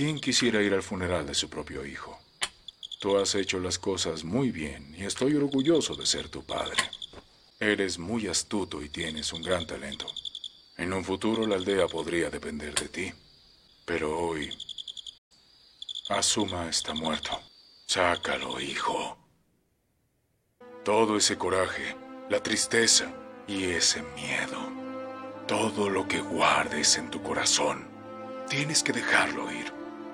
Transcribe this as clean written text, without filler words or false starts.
¿Quién quisiera ir al funeral de su propio hijo? Tú has hecho las cosas muy bien y estoy orgulloso de ser tu padre. Eres muy astuto y tienes un gran talento. En un futuro la aldea podría depender de ti. Pero hoy, Azuma está muerto. Sácalo, hijo. Todo ese coraje, la tristeza y ese miedo. Todo lo que guardes en tu corazón, tienes que dejarlo ir.